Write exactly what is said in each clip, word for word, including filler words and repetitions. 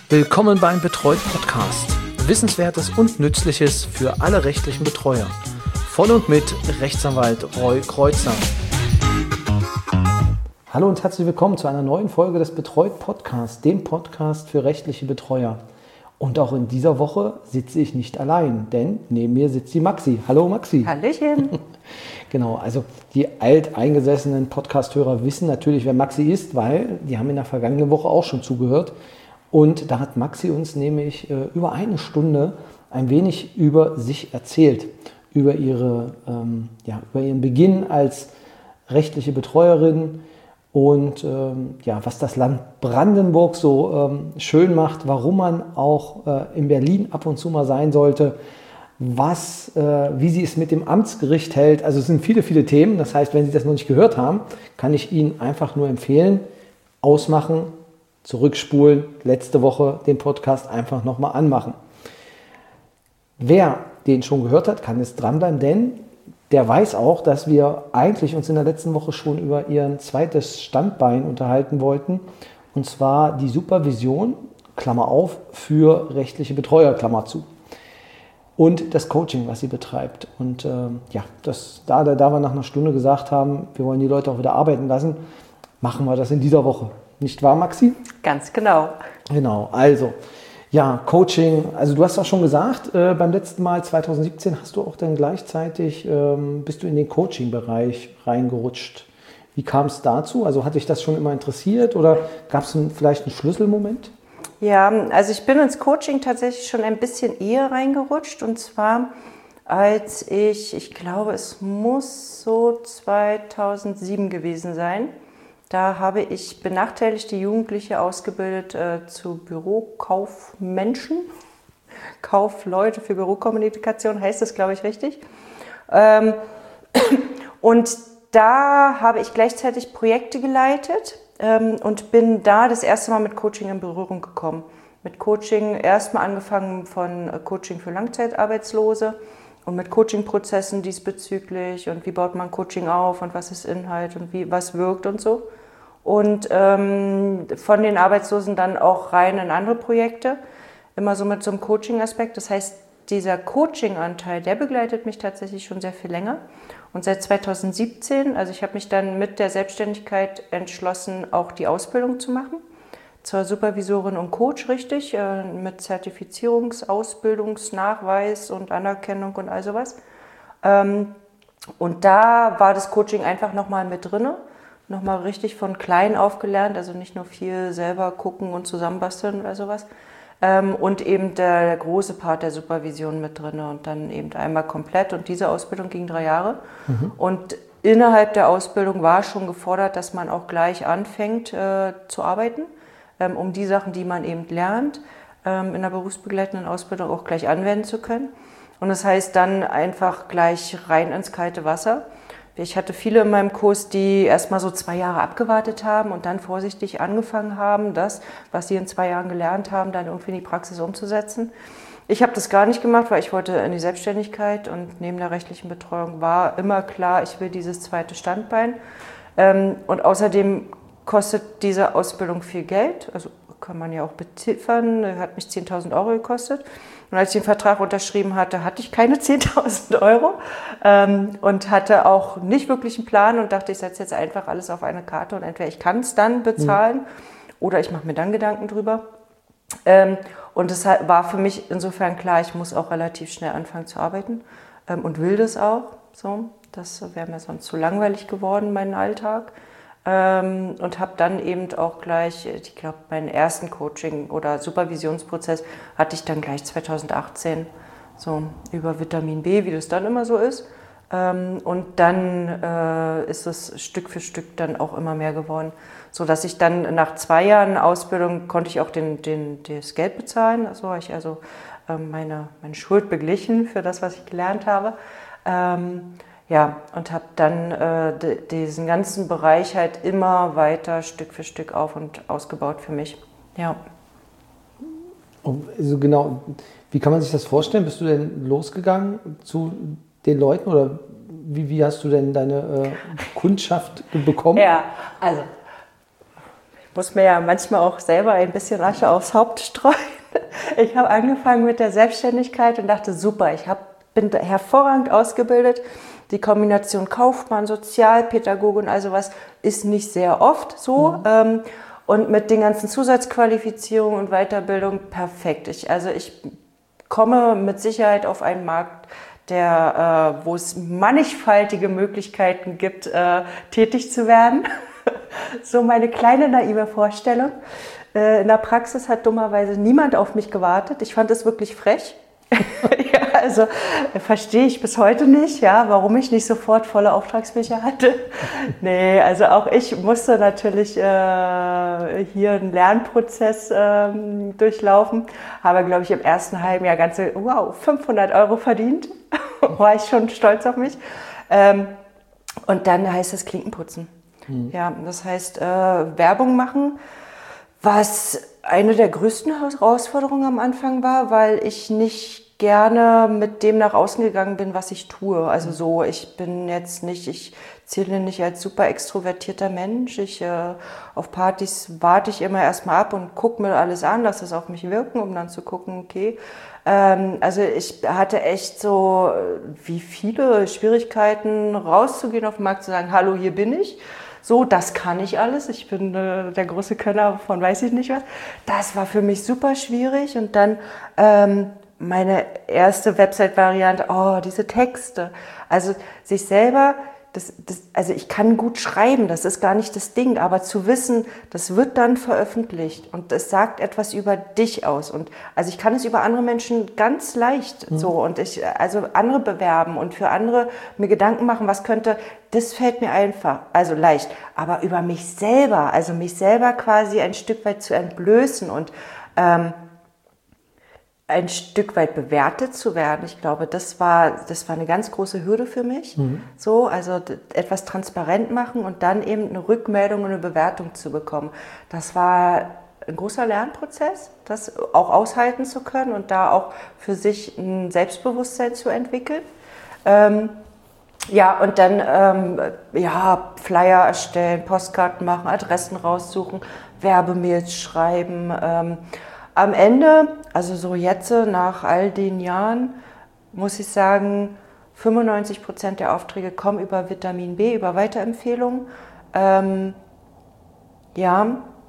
Willkommen beim Betreut Podcast. Wissenswertes und Nützliches für alle rechtlichen Betreuer. Von und mit Rechtsanwalt Roy Kreuzer. Hallo und herzlich willkommen zu einer neuen Folge des Betreut Podcasts, dem Podcast für rechtliche Betreuer. Und auch in dieser Woche sitze ich nicht allein, denn neben mir sitzt die Maxi. Hallo Maxi. Hallöchen. Genau, also die alteingesessenen Podcast-Hörer wissen natürlich, wer Maxi ist, weil die haben in der vergangenen Woche auch schon zugehört. Und da hat Maxi uns nämlich äh, über eine Stunde ein wenig über sich erzählt, über, ihre, ähm, ja, über ihren Beginn als rechtliche Betreuerin und ähm, ja, was das Land Brandenburg so ähm, schön macht, warum man auch äh, in Berlin ab und zu mal sein sollte, was, äh, wie sie es mit dem Amtsgericht hält. Also es sind viele, viele Themen. Das heißt, wenn Sie das noch nicht gehört haben, kann ich Ihnen einfach nur empfehlen, ausmachen, zurückspulen, letzte Woche den Podcast einfach nochmal anmachen. Wer den schon gehört hat, kann jetzt dranbleiben, denn der weiß auch, dass wir eigentlich uns in der letzten Woche schon über ihren zweites Standbein unterhalten wollten, und zwar die Supervision, Klammer auf, für rechtliche Betreuer, Klammer zu. Und das Coaching, was sie betreibt. Und ähm, ja, das, da, da wir nach einer Stunde gesagt haben, wir wollen die Leute auch wieder arbeiten lassen, machen wir das in dieser Woche. Nicht wahr, Maxi? Ganz genau. Genau, also, ja, Coaching, also du hast auch schon gesagt, äh, beim letzten Mal zwanzig siebzehn hast du auch dann gleichzeitig, ähm, bist du in den Coaching-Bereich reingerutscht. Wie kam es dazu? Also hat dich das schon immer interessiert oder gab es vielleicht einen Schlüsselmoment? Ja, also ich bin ins Coaching tatsächlich schon ein bisschen eher reingerutscht, und zwar als ich, ich glaube es muss so zweitausendsieben gewesen sein. Da habe ich benachteiligte Jugendliche ausgebildet äh, zu Bürokaufmenschen. Kaufleute für Bürokommunikation heißt das, glaube ich, richtig. Ähm, und da habe ich gleichzeitig Projekte geleitet ähm, und bin da das erste Mal mit Coaching in Berührung gekommen. Mit Coaching erstmal angefangen von Coaching für Langzeitarbeitslose und mit Coaching-Prozessen diesbezüglich und wie baut man Coaching auf und was ist Inhalt und wie, was wirkt und so. Und ähm, von den Arbeitslosen dann auch rein in andere Projekte, immer so mit so einem Coaching-Aspekt. Das heißt, dieser Coaching-Anteil, der begleitet mich tatsächlich schon sehr viel länger. Und seit zweitausendsiebzehn, also ich habe mich dann mit der Selbstständigkeit entschlossen, auch die Ausbildung zu machen. Zur Supervisorin und Coach, richtig, äh, mit Zertifizierungs-, Ausbildungsnachweis und Anerkennung und all sowas. Ähm, und da war das Coaching einfach nochmal mit drin. Nochmal richtig von klein auf gelernt, also nicht nur viel selber gucken und zusammenbasteln oder sowas. Ähm, und eben der, der große Part der Supervision mit drin und dann eben einmal komplett. Und diese Ausbildung ging drei Jahre. Mhm. Und innerhalb der Ausbildung war schon gefordert, dass man auch gleich anfängt äh, zu arbeiten, ähm, um die Sachen, die man eben lernt, ähm, in der berufsbegleitenden Ausbildung auch gleich anwenden zu können. Und das heißt dann einfach gleich rein ins kalte Wasser. Ich hatte viele in meinem Kurs, die erst mal so zwei Jahre abgewartet haben und dann vorsichtig angefangen haben, das, was sie in zwei Jahren gelernt haben, dann irgendwie in die Praxis umzusetzen. Ich habe das gar nicht gemacht, weil ich wollte in die Selbstständigkeit, und neben der rechtlichen Betreuung war immer klar, ich will dieses zweite Standbein. Und außerdem kostet diese Ausbildung viel Geld, also kann man ja auch beziffern, hat mich zehntausend Euro gekostet. Und als ich den Vertrag unterschrieben hatte, hatte ich keine zehntausend Euro ähm, und hatte auch nicht wirklich einen Plan und dachte, ich setze jetzt einfach alles auf eine Karte und entweder ich kann es dann bezahlen mhm. oder ich mache mir dann Gedanken drüber. Ähm, und es war für mich insofern klar, ich muss auch relativ schnell anfangen zu arbeiten ähm, und will das auch. So. Das wäre mir sonst zu langweilig geworden, mein Alltag. Ähm, und habe dann eben auch gleich, ich glaube, meinen ersten Coaching- oder Supervisionsprozess hatte ich dann gleich zweitausendachtzehn, so über Vitamin B, wie das dann immer so ist. Ähm, und dann äh, ist es Stück für Stück dann auch immer mehr geworden, sodass ich dann nach zwei Jahren Ausbildung konnte ich auch den, den, das Geld bezahlen. Also habe ich also ähm, meine, meine Schuld beglichen für das, was ich gelernt habe. Ähm, Ja, und habe dann äh, d- diesen ganzen Bereich halt immer weiter Stück für Stück auf und ausgebaut für mich. Ja. Also genau, wie kann man sich das vorstellen? Bist du denn losgegangen zu den Leuten oder wie, wie hast du denn deine äh, Kundschaft bekommen? Ja, also muss mir ja manchmal auch selber ein bisschen Asche aufs Haupt streuen. Ich habe angefangen mit der Selbstständigkeit und dachte, super, ich hab, bin hervorragend ausgebildet. Die Kombination Kaufmann, Sozialpädagoge und all sowas ist nicht sehr oft so. Mhm. Ähm, und mit den ganzen Zusatzqualifizierungen und Weiterbildung perfekt. Ich, also ich komme mit Sicherheit auf einen Markt, der, äh, wo es mannigfaltige Möglichkeiten gibt, äh, tätig zu werden. So meine kleine naive Vorstellung. Äh, in der Praxis hat dummerweise niemand auf mich gewartet. Ich fand es wirklich frech. Ja, also äh, verstehe ich bis heute nicht, ja, warum ich nicht sofort volle Auftragsbücher hatte. Nee, also auch ich musste natürlich äh, hier einen Lernprozess äh, durchlaufen. Habe, glaube ich, im ersten halben Jahr ganze, wow, fünfhundert Euro verdient. War ich schon stolz auf mich. Ähm, und dann heißt es Klinkenputzen. Mhm. Ja, das heißt äh, Werbung machen, was eine der größten Herausforderungen am Anfang war, weil ich nicht gerne mit dem nach außen gegangen bin, was ich tue. Also so, ich bin jetzt nicht, ich zähle nicht als super extrovertierter Mensch. Ich, äh, auf Partys warte ich immer erstmal ab und gucke mir alles an, lasse es auf mich wirken, um dann zu gucken, okay. Ähm, also ich hatte echt so, wie viele Schwierigkeiten, rauszugehen auf den Markt, zu sagen, hallo, hier bin ich. So, das kann ich alles. Ich bin äh, der große Könner von weiß ich nicht was. Das war für mich super schwierig. Und dann ähm, meine erste Website-Variante, oh, diese Texte. Also sich selber, das, das, also ich kann gut schreiben, das ist gar nicht das Ding, aber zu wissen, das wird dann veröffentlicht und es sagt etwas über dich aus. Und also ich kann es über andere Menschen ganz leicht mhm. so und ich, also andere bewerben und für andere mir Gedanken machen, was könnte, das fällt mir einfach, also leicht. Aber über mich selber, also mich selber quasi ein Stück weit zu entblößen und ähm, ein Stück weit bewertet zu werden. Ich glaube, das war, das war eine ganz große Hürde für mich. Mhm. So, also d- etwas transparent machen und dann eben eine Rückmeldung und eine Bewertung zu bekommen. Das war ein großer Lernprozess, das auch aushalten zu können und da auch für sich ein Selbstbewusstsein zu entwickeln. Ähm, ja, und dann ähm, ja, Flyer erstellen, Postkarten machen, Adressen raussuchen, Werbemails schreiben. Ähm, Am Ende, also so jetzt nach all den Jahren, muss ich sagen, fünfundneunzig Prozent der Aufträge kommen über Vitamin B, über Weiterempfehlungen. Ähm, ja,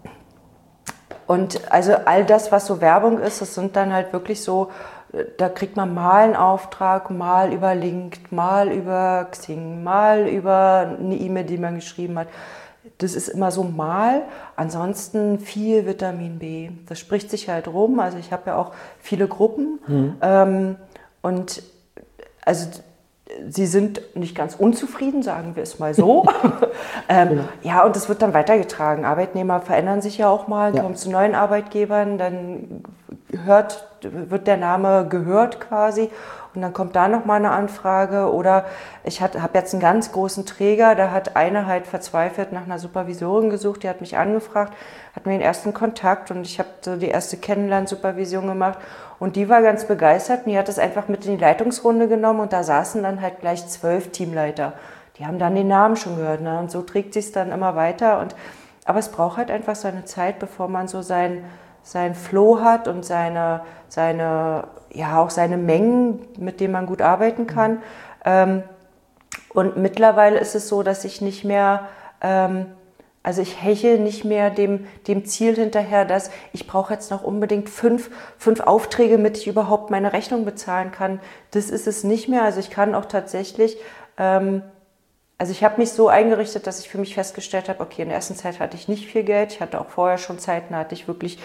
und also all das, was so Werbung ist, das sind dann halt wirklich so, da kriegt man mal einen Auftrag, mal über LinkedIn, mal über Xing, mal über eine E-Mail, die man geschrieben hat. Das ist immer so mal, ansonsten viel Vitamin B. Das spricht sich halt rum, also ich habe ja auch viele Gruppen mhm. ähm, und also sie sind nicht ganz unzufrieden, sagen wir es mal so. ähm, genau. Ja, und das wird dann weitergetragen. Arbeitnehmer verändern sich ja auch mal, ja. kommen zu neuen Arbeitgebern, dann hört, wird der Name gehört quasi und dann kommt da nochmal eine Anfrage. Oder ich habe jetzt einen ganz großen Träger, da hat eine halt verzweifelt nach einer Supervisorin gesucht, die hat mich angefragt, hat mir den ersten Kontakt und ich habe so die erste Kennenlern-Supervision gemacht. Und die war ganz begeistert und die hat das einfach mit in die Leitungsrunde genommen und da saßen dann halt gleich zwölf Teamleiter. Die haben dann den Namen schon gehört, ne? Und so trägt sich es dann immer weiter. Und, aber es braucht halt einfach seine Zeit, bevor man so sein, sein Flow hat und seine, seine, ja, auch seine Mengen, mit denen man gut arbeiten kann. Mhm. Ähm, und mittlerweile ist es so, dass ich nicht mehr... Ähm, Also ich hechel nicht mehr dem, dem Ziel hinterher, dass ich brauche jetzt noch unbedingt fünf, fünf Aufträge, damit ich überhaupt meine Rechnung bezahlen kann. Das ist es nicht mehr. Also ich kann auch tatsächlich, ähm, also ich habe mich so eingerichtet, dass ich für mich festgestellt habe, okay, in der ersten Zeit hatte ich nicht viel Geld. Ich hatte auch vorher schon Zeiten, da hatte ich wirklich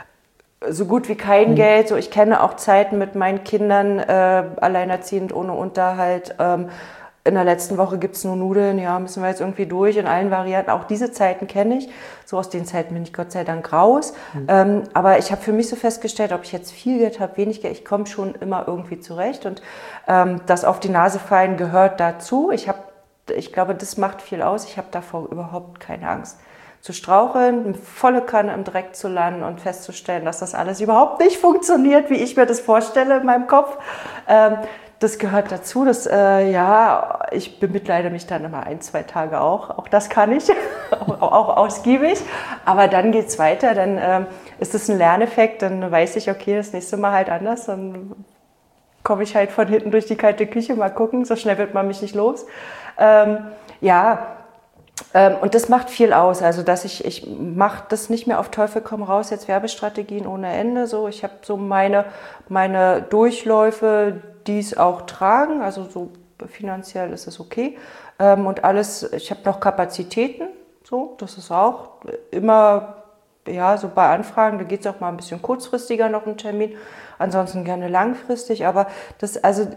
so gut wie kein mhm. Geld. So, ich kenne auch Zeiten mit meinen Kindern, äh, alleinerziehend, ohne Unterhalt. Ähm, In der letzten Woche gibt es nur Nudeln, ja, müssen wir jetzt irgendwie durch in allen Varianten. Auch diese Zeiten kenne ich. So aus den Zeiten bin ich Gott sei Dank raus. Mhm. Ähm, aber ich habe für mich so festgestellt, ob ich jetzt viel Geld habe, wenig Geld, ich komme schon immer irgendwie zurecht. Und ähm, das auf die Nase fallen gehört dazu. Ich, hab, ich glaube, das macht viel aus. Ich habe davor überhaupt keine Angst. Zu straucheln, volle Kanne im Dreck zu landen und festzustellen, dass das alles überhaupt nicht funktioniert, wie ich mir das vorstelle in meinem Kopf. Ähm, das gehört dazu. Das, äh, ja, ich bemitleide mich dann immer ein, zwei Tage auch. Auch das kann ich, auch, auch ausgiebig. Aber dann geht es weiter. Dann ähm, ist es ein Lerneffekt. Dann weiß ich, okay, das nächste Mal halt anders. Dann komme ich halt von hinten durch die kalte Küche, mal gucken. So schnell wird man mich nicht los. Ähm, ja, ähm, und das macht viel aus. Also, dass ich, ich mache das nicht mehr auf Teufel komm raus, jetzt Werbestrategien ohne Ende. So, ich habe so meine, meine Durchläufe, die es auch tragen. Also, so finanziell ist es okay. Ähm, und alles, ich habe noch Kapazitäten. So, das ist auch immer, ja, so bei Anfragen, da geht es auch mal ein bisschen kurzfristiger noch ein Termin. Ansonsten gerne langfristig. Aber das, also,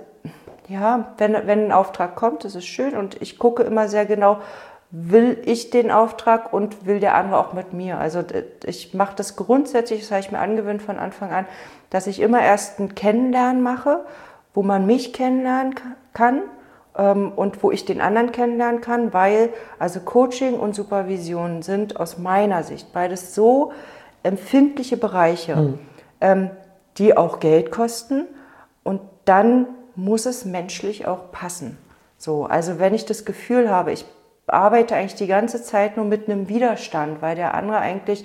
ja, wenn, wenn ein Auftrag kommt, das ist schön. Und ich gucke immer sehr genau, will ich den Auftrag und will der andere auch mit mir. Also ich mache das grundsätzlich, das habe ich mir angewöhnt von Anfang an, dass ich immer erst ein Kennenlernen mache, wo man mich kennenlernen kann ähm, und wo ich den anderen kennenlernen kann, weil also Coaching und Supervision sind aus meiner Sicht beides so empfindliche Bereiche, mhm. ähm, die auch Geld kosten, und dann muss es menschlich auch passen. So, also wenn ich das Gefühl habe, ich arbeite eigentlich die ganze Zeit nur mit einem Widerstand, weil der andere eigentlich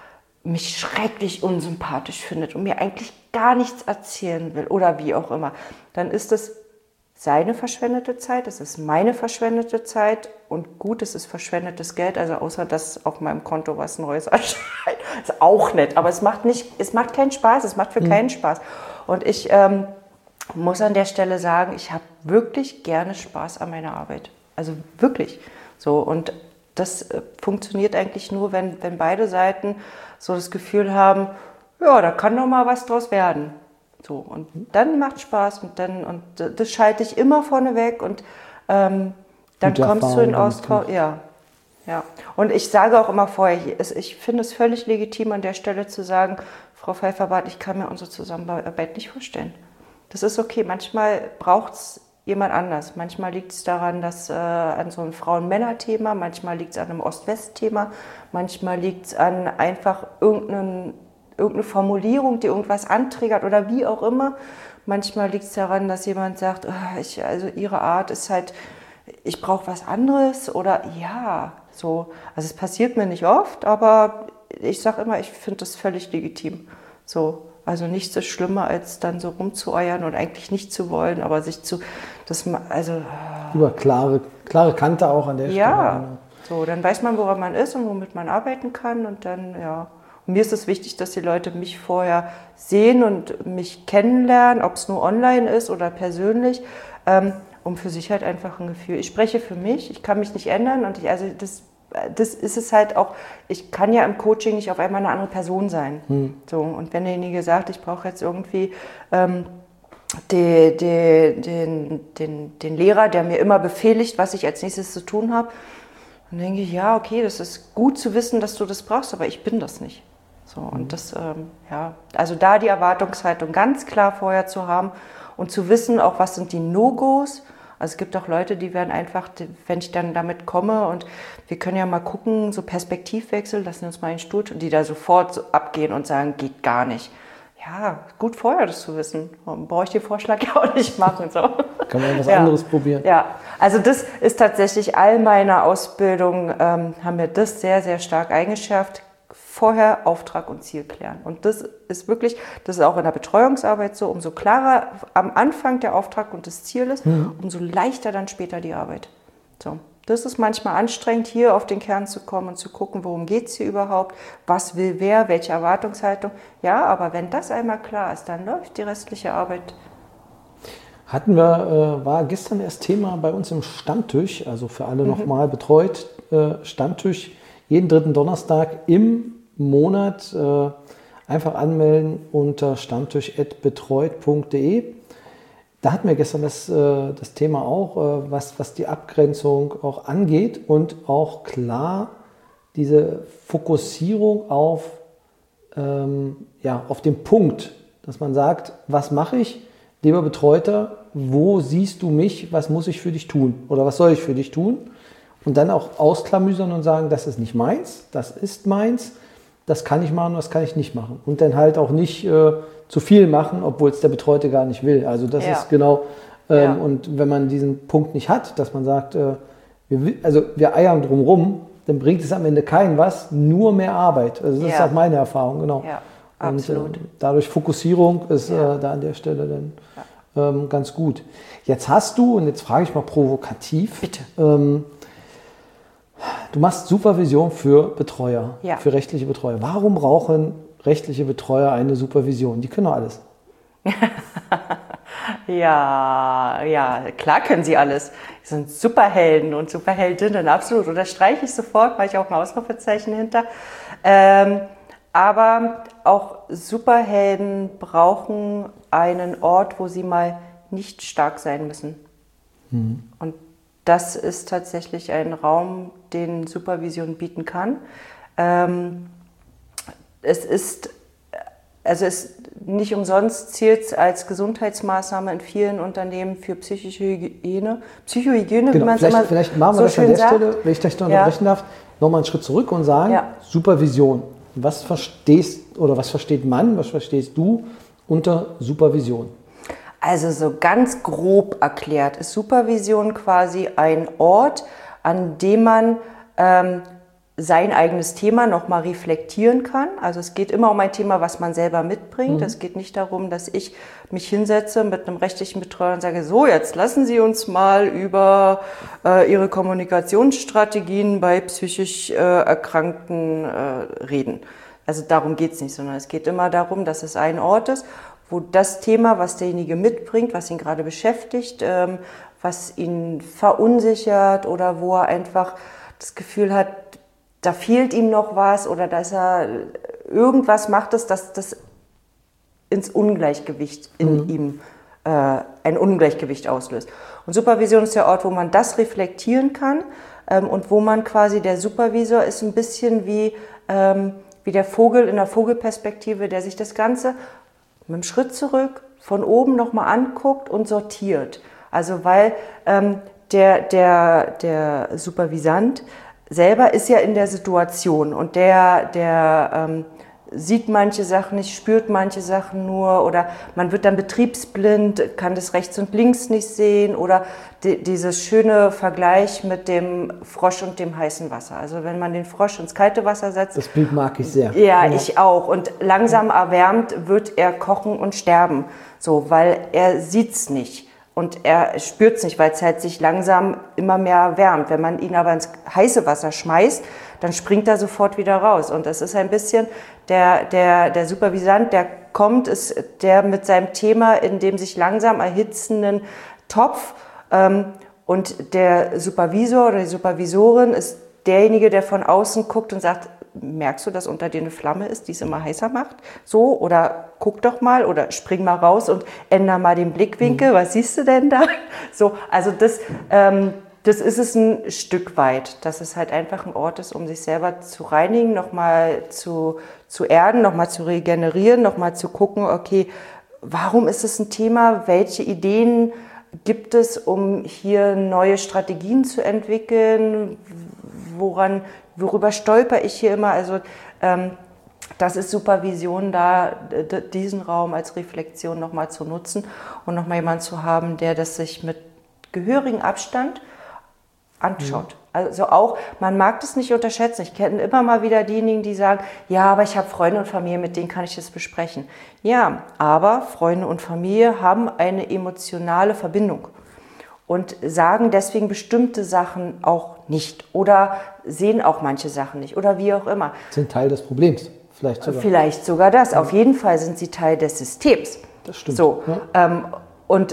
mich schrecklich unsympathisch findet und mir eigentlich gar nichts erzählen will oder wie auch immer, dann ist es seine verschwendete Zeit, es ist meine verschwendete Zeit und gut, es ist verschwendetes Geld, also außer dass auf meinem Konto was Neues erscheint. Ist auch nett, aber es macht, nicht, es macht keinen Spaß, es macht für mhm. keinen Spaß. Und ich ähm, muss an der Stelle sagen, ich habe wirklich gerne Spaß an meiner Arbeit. Also wirklich. So, und das äh, funktioniert eigentlich nur, wenn, wenn beide Seiten so das Gefühl haben, ja, da kann doch mal was draus werden. So, und dann macht Spaß und dann, und das schalte ich immer vorneweg und ähm, dann Gute kommst Erfahrung du in Austausch. Ja, ja. Und ich sage auch immer vorher, ich finde es völlig legitim an der Stelle zu sagen, Frau Pfeiffer-Barth, ich kann mir unsere Zusammenarbeit nicht vorstellen. Das ist okay, manchmal braucht es jemand anders. Manchmal liegt es daran, dass äh, an so einem Frauen-Männer-Thema, manchmal liegt es an einem Ost-West-Thema, manchmal liegt es an einfach irgendeinem, irgendeine Formulierung, die irgendwas antriggert oder wie auch immer. Manchmal liegt es daran, dass jemand sagt, oh, ich, also ihre Art ist halt, ich brauche was anderes oder ja, so. Also es passiert mir nicht oft, aber ich sage immer, ich finde das völlig legitim. So. Also nichts ist schlimmer, als dann so rumzueiern und eigentlich nicht zu wollen, aber sich zu, das, also... Über klare, klare Kante auch an der Stelle. Ja, so, dann weiß man, woran man ist und womit man arbeiten kann und dann, ja. Und mir ist es wichtig, dass die Leute mich vorher sehen und mich kennenlernen, ob es nur online ist oder persönlich, ähm, um für sich halt einfach ein Gefühl. Ich spreche für mich, ich kann mich nicht ändern und ich, also das... Das ist es halt auch, ich kann ja im Coaching nicht auf einmal eine andere Person sein. Hm. So, und wenn derjenige sagt, ich brauche jetzt irgendwie ähm, die, die, den, den, den Lehrer, der mir immer befehligt, was ich als nächstes zu tun habe, dann denke ich, ja, okay, das ist gut zu wissen, dass du das brauchst, aber ich bin das nicht. So, und hm. das, ähm, ja, also da die Erwartungshaltung ganz klar vorher zu haben und zu wissen, auch was sind die No-Gos. Also es gibt auch Leute, die werden einfach, wenn ich dann damit komme und wir können ja mal gucken, so Perspektivwechsel, lassen uns mal einen Stuhl, und die da sofort so abgehen und sagen, geht gar nicht. Ja, gut vorher das zu wissen. Brauche ich den Vorschlag ja auch nicht machen. So. Kann man was ja. anderes probieren. Ja, also das ist tatsächlich, all meine Ausbildungen ähm, haben mir das sehr, sehr stark eingeschärft. Vorher Auftrag und Ziel klären. Und das ist wirklich, das ist auch in der Betreuungsarbeit so, umso klarer am Anfang der Auftrag und das Ziel ist, mhm. umso leichter dann später die Arbeit. So, das ist manchmal anstrengend, hier auf den Kern zu kommen und zu gucken, worum geht es hier überhaupt, was will wer, welche Erwartungshaltung. Ja, aber wenn das einmal klar ist, dann läuft die restliche Arbeit. Hatten wir, äh, war gestern erst Thema bei uns im Stammtisch, also für alle mhm. nochmal betreut, äh, Stammtisch, jeden dritten Donnerstag im Monat äh, einfach anmelden unter stammtisch at betreut punkt de. Da hatten wir gestern das, äh, das Thema auch, äh, was, was die Abgrenzung auch angeht und auch klar diese Fokussierung auf, ähm, ja, auf den Punkt, dass man sagt, was mache ich, lieber Betreuter, wo siehst du mich, was muss ich für dich tun oder was soll ich für dich tun? Und dann auch ausklamüsern und sagen, das ist nicht meins, das ist meins, das kann ich machen, das kann ich nicht machen. Und dann halt auch nicht äh, zu viel machen, obwohl es der Betreute gar nicht will. Also das ja. ist genau Ähm, Ja. Und wenn man diesen Punkt nicht hat, dass man sagt, äh, wir, also wir eiern drumrum, dann bringt es am Ende keinen was, nur mehr Arbeit. Also das Ja. ist auch meine Erfahrung, genau. Ja, Und absolut. äh, dadurch Fokussierung ist Ja. äh, da an der Stelle dann ähm, ganz gut. Jetzt hast du, und jetzt frage ich mal provokativ, Bitte. Ähm, du machst Supervision für Betreuer, Ja. für rechtliche Betreuer. Warum brauchen rechtliche Betreuer eine Supervision? Die können doch alles. Ja, ja, klar können sie alles. Sie sind Superhelden und Superheldinnen, absolut. Unterstreiche ich sofort, weil ich auch ein Ausrufezeichen hinter. Ähm, aber auch Superhelden brauchen einen Ort, wo sie mal nicht stark sein müssen. Mhm. Und das ist tatsächlich ein Raum, den Supervision bieten kann. Ähm, es ist, also es nicht umsonst zielt es als Gesundheitsmaßnahme in vielen Unternehmen für psychische Hygiene, Psychohygiene, Genau. wie man es Vielleicht, immer vielleicht machen wir so das an schön der sagt. Stelle, wenn ich dich noch Ja. unterbrechen darf, nochmal einen Schritt zurück und sagen, Ja. Supervision. Was verstehst oder was versteht man, was verstehst du unter Supervision? Also so ganz grob erklärt ist Supervision quasi ein Ort, an dem man ähm, sein eigenes Thema nochmal reflektieren kann. Also es geht immer um ein Thema, was man selber mitbringt. Mhm. Es geht nicht darum, dass ich mich hinsetze mit einem rechtlichen Betreuer und sage, so jetzt lassen Sie uns mal über äh, Ihre Kommunikationsstrategien bei psychisch äh, Erkrankten äh, reden. Also darum geht es nicht, sondern es geht immer darum, dass es ein Ort ist, wo das Thema, was derjenige mitbringt, was ihn gerade beschäftigt, ähm, was ihn verunsichert oder wo er einfach das Gefühl hat, da fehlt ihm noch was oder dass er irgendwas macht, es, dass das ins Ungleichgewicht in Mhm. ihm äh, ein Ungleichgewicht auslöst. Und Supervision ist der Ort, wo man das reflektieren kann ähm, und wo man quasi, der Supervisor ist ein bisschen wie, ähm, wie der Vogel in der Vogelperspektive, der sich das Ganze mit einem Schritt zurück von oben nochmal anguckt und sortiert. Also weil ähm, der, der, der Supervisant selber ist ja in der Situation und der, der ähm, sieht manche Sachen nicht, spürt manche Sachen nur oder man wird dann betriebsblind, kann das rechts und links nicht sehen oder die, dieses schöne Vergleich mit dem Frosch und dem heißen Wasser. Also wenn man den Frosch ins kalte Wasser setzt. Das Bild mag ich sehr. Ja, ich auch. Und langsam erwärmt wird er kochen und sterben, so, weil er sieht's nicht. Und er spürt es nicht, weil es halt sich langsam immer mehr wärmt. Wenn man ihn aber ins heiße Wasser schmeißt, dann springt er sofort wieder raus. Und das ist ein bisschen der, der, der Supervisant, der kommt, ist der mit seinem Thema in dem sich langsam erhitzenden Topf. Ähm, und der Supervisor oder die Supervisorin ist derjenige, der von außen guckt und sagt, merkst du, dass unter dir eine Flamme ist, die es immer heißer macht? So, oder guck doch mal oder spring mal raus und änder mal den Blickwinkel. Mhm. Was siehst du denn da? So, also das, ähm, das ist es ein Stück weit, dass es halt einfach ein Ort ist, um sich selber zu reinigen, nochmal zu, zu erden, nochmal zu regenerieren, nochmal zu gucken, okay, warum ist es ein Thema? Welche Ideen gibt es, um hier neue Strategien zu entwickeln? Woran Worüber stolper ich hier immer? Also ähm, das ist Supervision, da d- diesen Raum als Reflexion nochmal zu nutzen und nochmal jemanden zu haben, der das sich mit gehörigem Abstand anschaut. Ja. Also auch, man mag das nicht unterschätzen. Ich kenne immer mal wieder diejenigen, die sagen, ja, aber ich habe Freunde und Familie, mit denen kann ich das besprechen. Ja, aber Freunde und Familie haben eine emotionale Verbindung und sagen deswegen bestimmte Sachen auch nicht oder sehen auch manche Sachen nicht oder wie auch immer. Sind Teil des Problems, vielleicht sogar. Vielleicht sogar das. Ja. Auf jeden Fall sind sie Teil des Systems. Das stimmt. So, ja. ähm, und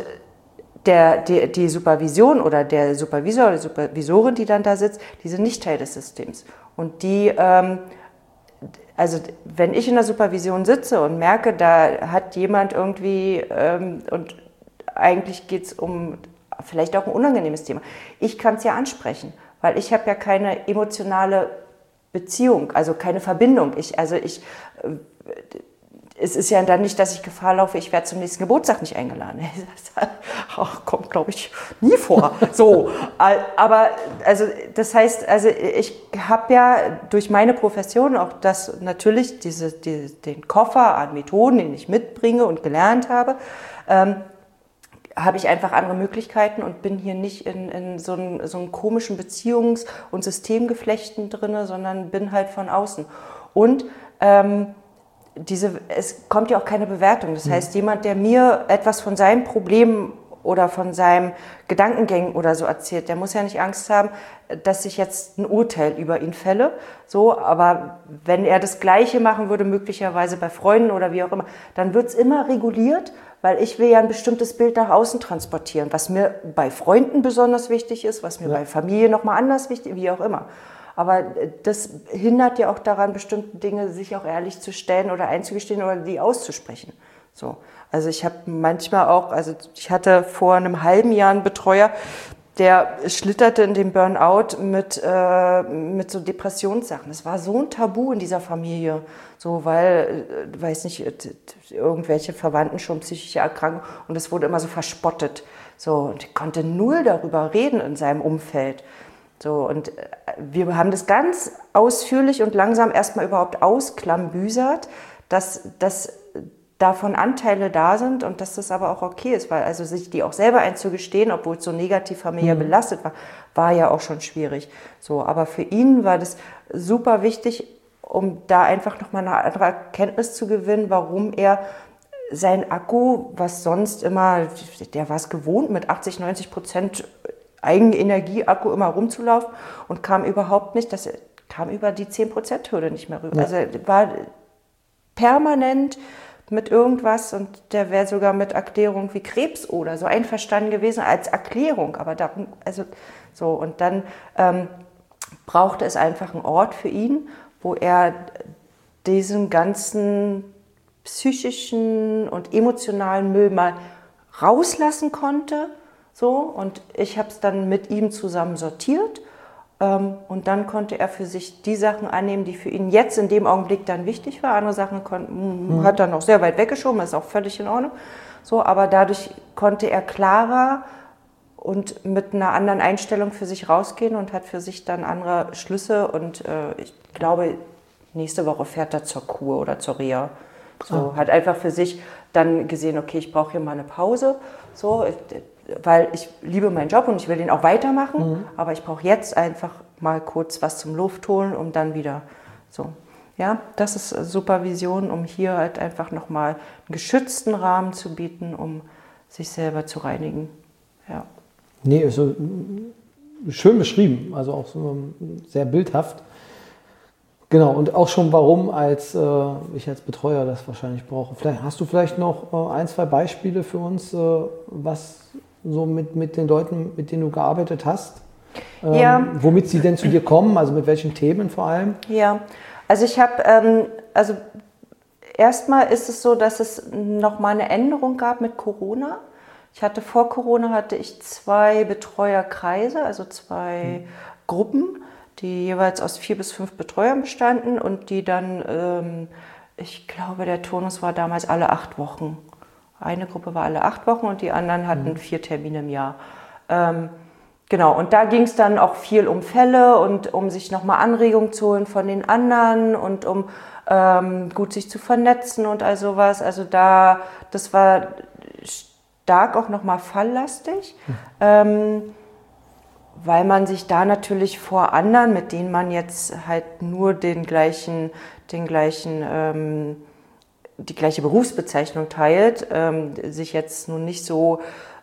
der, die, die Supervision oder der Supervisor oder die Supervisorin, die dann da sitzt, die sind nicht Teil des Systems. Und die, ähm, also wenn ich in der Supervision sitze und merke, da hat jemand irgendwie, ähm, und eigentlich geht es um vielleicht auch ein unangenehmes Thema. Ich kann es ja ansprechen, weil ich habe ja keine emotionale Beziehung, also keine Verbindung. Ich, also ich, äh, es ist ja dann nicht, dass ich Gefahr laufe, ich werde zum nächsten Geburtstag nicht eingeladen. Das kommt, glaube ich, nie vor. So, aber also das heißt, also ich habe ja durch meine Profession auch das natürlich diese, die, den Koffer an Methoden, den ich mitbringe und gelernt habe, ähm, habe ich einfach andere Möglichkeiten und bin hier nicht in, in so, einen, so einen komischen Beziehungs- und Systemgeflechten drin, sondern bin halt von außen. Und ähm, diese, es kommt ja auch keine Bewertung. Das heißt, jemand, der mir etwas von seinem Problem oder von seinem Gedankengängen oder so erzählt, der muss ja nicht Angst haben, dass ich jetzt ein Urteil über ihn fälle. So, aber wenn er das Gleiche machen würde, möglicherweise bei Freunden oder wie auch immer, dann wird es immer reguliert, weil ich will ja ein bestimmtes Bild nach außen transportieren, was mir bei Freunden besonders wichtig ist, was mir ja. bei Familie nochmal anders wichtig ist, wie auch immer. Aber das hindert ja auch daran, bestimmte Dinge sich auch ehrlich zu stellen oder einzugestehen oder die auszusprechen. So. Also ich habe manchmal auch, also ich hatte vor einem halben Jahr einen Betreuer, der schlitterte in den Burnout mit, äh, mit so Depressionssachen. Das war so ein Tabu in dieser Familie, so weil, äh, weiß nicht, irgendwelche Verwandten schon psychische Erkrankungen und es wurde immer so verspottet. So, und ich konnte null darüber reden in seinem Umfeld. So, und wir haben das ganz ausführlich und langsam erstmal überhaupt ausklambüsert, dass, dass davon Anteile da sind und dass das aber auch okay ist, weil also sich die auch selber einzugestehen, obwohl es so negativ familiär mhm. belastet war, war ja auch schon schwierig. So, aber für ihn war das super wichtig, um da einfach nochmal eine andere Erkenntnis zu gewinnen, warum er sein Akku, was sonst immer, der war es gewohnt, mit achtzig, neunzig Prozent Eigenenergie-Akku immer rumzulaufen und kam überhaupt nicht, das kam über die zehn Prozent Hürde nicht mehr rüber. Ja. Also war permanent mit irgendwas und der wäre sogar mit Erklärung wie Krebs oder so einverstanden gewesen als Erklärung, aber darum, also so und dann ähm, brauchte es einfach einen Ort für ihn, wo er diesen ganzen psychischen und emotionalen Müll mal rauslassen konnte. So, und ich habe es dann mit ihm zusammen sortiert ähm, und dann konnte er für sich die Sachen annehmen, die für ihn jetzt in dem Augenblick dann wichtig waren. Andere Sachen kon- mhm. hat er noch sehr weit weggeschoben, ist auch völlig in Ordnung. So, aber dadurch konnte er klarer und mit einer anderen Einstellung für sich rausgehen und hat für sich dann andere Schlüsse und äh, ich glaube, nächste Woche fährt er zur Kur oder zur Reha. So, ah. Hat einfach für sich dann gesehen, okay, ich brauche hier mal eine Pause. So, weil ich liebe meinen Job und ich will den auch weitermachen, mhm. aber ich brauche jetzt einfach mal kurz was zum Luft holen, um dann wieder so. Ja, das ist Supervision, um hier halt einfach nochmal einen geschützten Rahmen zu bieten, um sich selber zu reinigen. Ja. Nee, ist so schön beschrieben, also auch so sehr bildhaft. Genau, und auch schon warum als äh, ich als Betreuer das wahrscheinlich brauche. Vielleicht, hast du vielleicht noch äh, ein, zwei Beispiele für uns, äh, was so mit, mit den Leuten, mit denen du gearbeitet hast, ähm, ja. womit sie denn zu dir kommen, also mit welchen Themen vor allem? Ja, also ich habe, ähm, also erstmal ist es so, dass es nochmal eine Änderung gab mit Corona. Ich hatte vor Corona hatte ich zwei Betreuerkreise, also zwei hm. Gruppen, die jeweils aus vier bis fünf Betreuern bestanden und die dann, ähm, ich glaube, der Turnus war damals alle acht Wochen. Eine Gruppe war alle acht Wochen und die anderen hatten mhm. vier Termine im Jahr. Ähm, genau, und da ging es dann auch viel um Fälle und um sich nochmal Anregungen zu holen von den anderen und um ähm, gut sich zu vernetzen und all sowas. Also da, das war stark auch nochmal falllastig. Mhm. Ähm, weil man sich da natürlich vor anderen, mit denen man jetzt halt nur den gleichen, den gleichen, ähm, die gleiche Berufsbezeichnung teilt, ähm, sich jetzt nun nicht so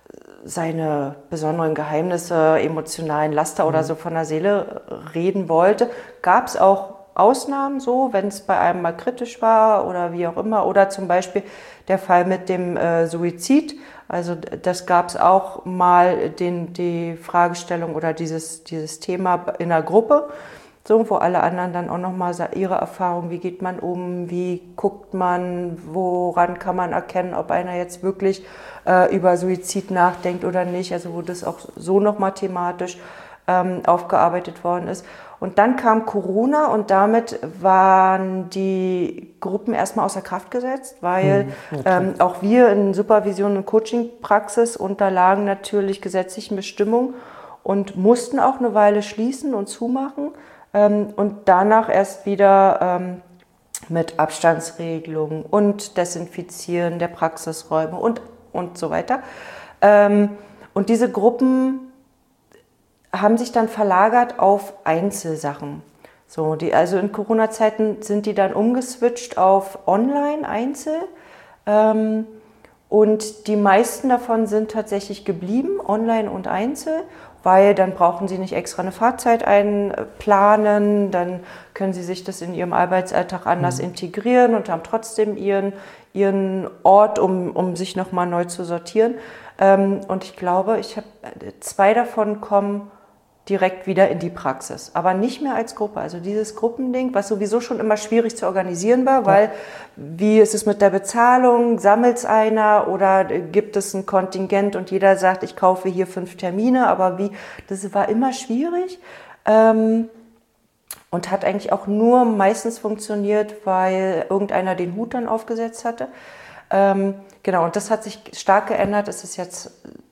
seine besonderen Geheimnisse, emotionalen Laster mhm. oder so von der Seele reden wollte. Gab es auch Ausnahmen so, wenn es bei einem mal kritisch war oder wie auch immer. Oder zum Beispiel der Fall mit dem äh, Suizid. Also das gab es auch mal den, die Fragestellung oder dieses, dieses Thema in einer Gruppe, so, wo alle anderen dann auch nochmal ihre Erfahrung, wie geht man um, wie guckt man, woran kann man erkennen, ob einer jetzt wirklich äh, über Suizid nachdenkt oder nicht, also wo das auch so nochmal thematisch ähm, aufgearbeitet worden ist. Und dann kam Corona und damit waren die Gruppen erstmal außer Kraft gesetzt, weil okay. ähm, auch wir in Supervision und Coaching-Praxis unterlagen natürlich gesetzlichen Bestimmungen und mussten auch eine Weile schließen und zumachen ähm, und danach erst wieder ähm, mit Abstandsregelungen und Desinfizieren der Praxisräume und, und so weiter Ähm, und diese Gruppen haben sich dann verlagert auf Einzelsachen. So, die, also in Corona-Zeiten sind die dann umgeswitcht auf Online-Einzel. Ähm, und die meisten davon sind tatsächlich geblieben, Online und Einzel, weil dann brauchen sie nicht extra eine Fahrzeit einplanen, dann können sie sich das in ihrem Arbeitsalltag anders mhm. integrieren und haben trotzdem ihren, ihren Ort, um, um sich nochmal neu zu sortieren. Ähm, und ich glaube, ich habe zwei davon kommen direkt wieder in die Praxis, aber nicht mehr als Gruppe. Also dieses Gruppending, was sowieso schon immer schwierig zu organisieren war, weil wie ist es mit der Bezahlung, sammelt es einer oder gibt es ein Kontingent und jeder sagt, ich kaufe hier fünf Termine, aber wie, das war immer schwierig ähm, und hat eigentlich auch nur meistens funktioniert, weil irgendeiner den Hut dann aufgesetzt hatte. Ähm, genau, und das hat sich stark geändert. Es ist jetzt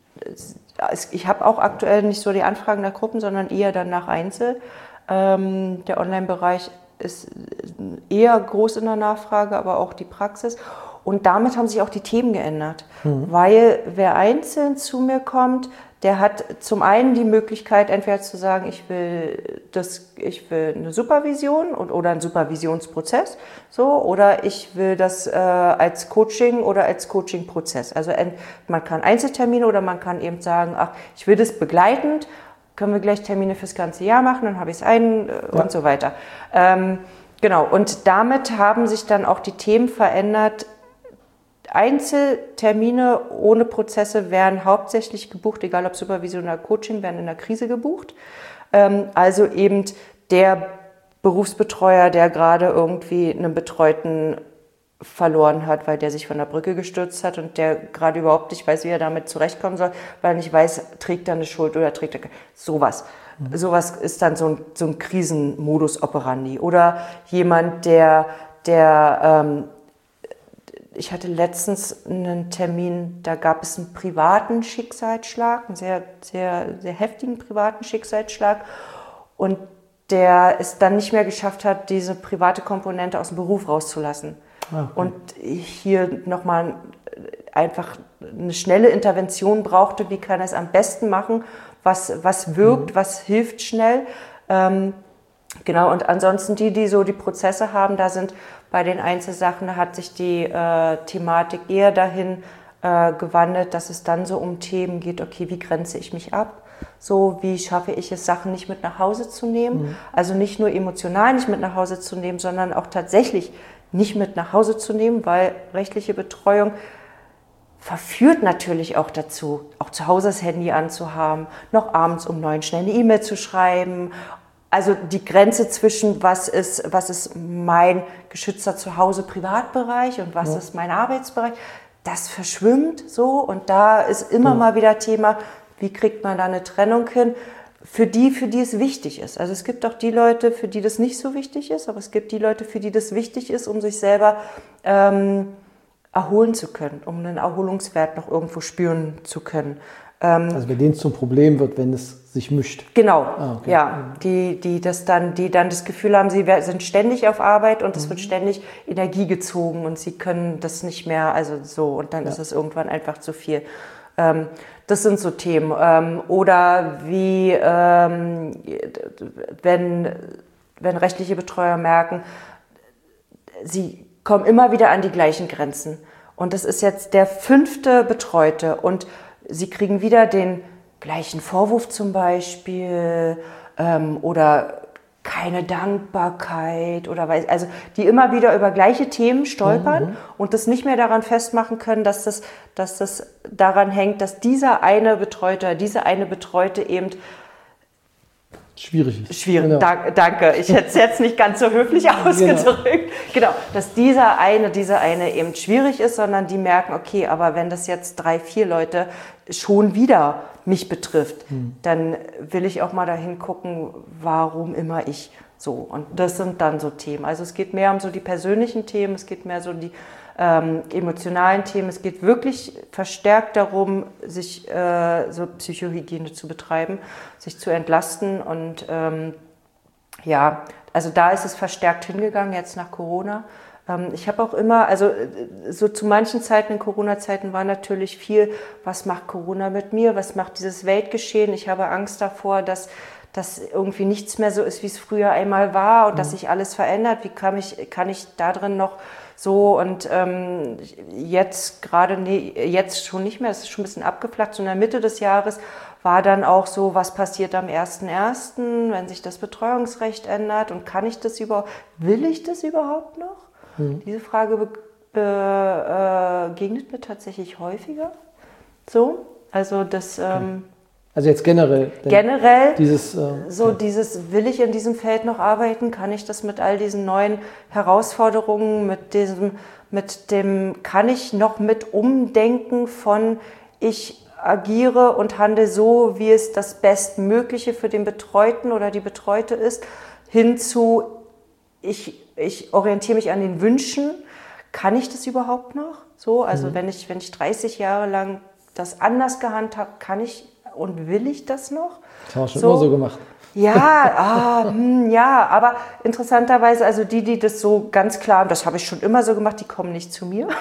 Ich habe auch aktuell nicht so die Anfragen nach Gruppen, sondern eher dann nach Einzel. Ähm, der Online-Bereich ist eher groß in der Nachfrage, aber auch die Praxis. Und damit haben sich auch die Themen geändert. Mhm. Weil wer einzeln zu mir kommt, der hat zum einen die Möglichkeit, entweder zu sagen, ich will, das, ich will eine Supervision und, oder einen Supervisionsprozess, so, oder ich will das äh, als Coaching oder als Coaching-Prozess. Also ent, man kann Einzeltermine oder man kann eben sagen, ach, ich will das begleitend, können wir gleich Termine fürs ganze Jahr machen, dann habe ich es ein äh, ja. und so weiter. Ähm, genau, und damit haben sich dann auch die Themen verändert. Einzeltermine ohne Prozesse werden hauptsächlich gebucht, egal ob Supervision oder Coaching, werden in der Krise gebucht. Also eben der Berufsbetreuer, der gerade irgendwie einen Betreuten verloren hat, weil der sich von der Brücke gestürzt hat und der gerade überhaupt nicht weiß, wie er damit zurechtkommen soll, weil er nicht weiß, trägt er eine Schuld oder trägt er sowas. Mhm. Sowas ist dann so ein, so ein Krisenmodus operandi. Oder jemand, der, der ähm, ich hatte letztens einen Termin, da gab es einen privaten Schicksalsschlag, einen sehr, sehr, sehr heftigen privaten Schicksalsschlag und der es dann nicht mehr geschafft hat, diese private Komponente aus dem Beruf rauszulassen. Okay. Und hier nochmal einfach eine schnelle Intervention brauchte, wie kann er es am besten machen, was, was wirkt, mhm. was hilft schnell. Ähm, genau, und ansonsten die, die so die Prozesse haben, da sind bei den Einzelsachen, da hat sich die äh, Thematik eher dahin äh, gewandelt, dass es dann so um Themen geht, okay, wie grenze ich mich ab? So, wie schaffe ich es, Sachen nicht mit nach Hause zu nehmen? Mhm. Also nicht nur emotional nicht mit nach Hause zu nehmen, sondern auch tatsächlich nicht mit nach Hause zu nehmen, weil rechtliche Betreuung verführt natürlich auch dazu, auch zu Hause das Handy anzuhaben, noch abends um neun schnell eine E-Mail zu schreiben. Also die Grenze zwischen was ist, was ist mein geschützter Zuhause-Privatbereich und was ja. ist mein Arbeitsbereich, das verschwimmt so und da ist immer ja. mal wieder Thema, wie kriegt man da eine Trennung hin, für die, für die es wichtig ist. Also es gibt auch die Leute, für die das nicht so wichtig ist, aber es gibt die Leute, für die das wichtig ist, um sich selber ähm, erholen zu können, um einen Erholungswert noch irgendwo spüren zu können. Also bei denen es zum Problem wird, wenn es sich mischt. Genau, ah, okay. ja, die, die, das dann, die dann das Gefühl haben, sie sind ständig auf Arbeit und es mhm. wird ständig Energie gezogen und sie können das nicht mehr, also so, und dann ja. ist es irgendwann einfach zu viel. Ähm, das sind so Themen. Ähm, oder wie, ähm, wenn, wenn rechtliche Betreuer merken, sie kommen immer wieder an die gleichen Grenzen. Und das ist jetzt der fünfte Betreute und sie kriegen wieder den gleichen Vorwurf zum Beispiel ähm, oder keine Dankbarkeit oder weiß, also die immer wieder über gleiche Themen stolpern mhm. und das nicht mehr daran festmachen können, dass das, dass das daran hängt, dass dieser eine Betreute, diese eine Betreute eben schwierig ist. Schwierig, genau. da, danke. Ich hätte es jetzt nicht ganz so höflich ausgedrückt. Genau. genau, dass dieser eine, diese eine eben schwierig ist, sondern die merken, okay, aber wenn das jetzt drei, vier Leute schon wieder mich betrifft, hm. dann will ich auch mal dahin gucken, warum immer ich so. Und das sind dann so Themen. Also es geht mehr um so die persönlichen Themen, es geht mehr so um die ähm, emotionalen Themen. Es geht wirklich verstärkt darum, sich äh, so Psychohygiene zu betreiben, sich zu entlasten. Und ähm, ja, also da ist es verstärkt hingegangen jetzt nach Corona. Ich habe auch immer, also so zu manchen Zeiten, in Corona-Zeiten war natürlich viel, was macht Corona mit mir, was macht dieses Weltgeschehen? Ich habe Angst davor, dass, dass irgendwie nichts mehr so ist, wie es früher einmal war und mhm. dass sich alles verändert. Wie kann ich, kann ich da drin noch so und ähm, jetzt gerade, nee, jetzt schon nicht mehr, es ist schon ein bisschen abgeflacht, so in der Mitte des Jahres war dann auch so, was passiert am ersten ersten, wenn sich das Betreuungsrecht ändert und kann ich das überhaupt, will ich das überhaupt noch? Mhm. Diese Frage be, be, äh, begegnet mir tatsächlich häufiger. So, also das. Ähm, also jetzt generell. Generell. Dieses. Äh, so ja. dieses, will ich in diesem Feld noch arbeiten? Kann ich das mit all diesen neuen Herausforderungen, mit diesem, mit dem, kann ich noch mit umdenken von ich agiere und handle so, wie es das Bestmögliche für den Betreuten oder die Betreute ist, hin zu ich Ich orientiere mich an den Wünschen. Kann ich das überhaupt noch? So, also mhm. wenn ich, wenn ich dreißig Jahre lang das anders gehandhabt, kann ich und will ich das noch? Das haben wir schon so. immer so gemacht. Ja, ah, hm, ja, aber interessanterweise, also die, die das so ganz klar, das habe ich schon immer so gemacht, die kommen nicht zu mir.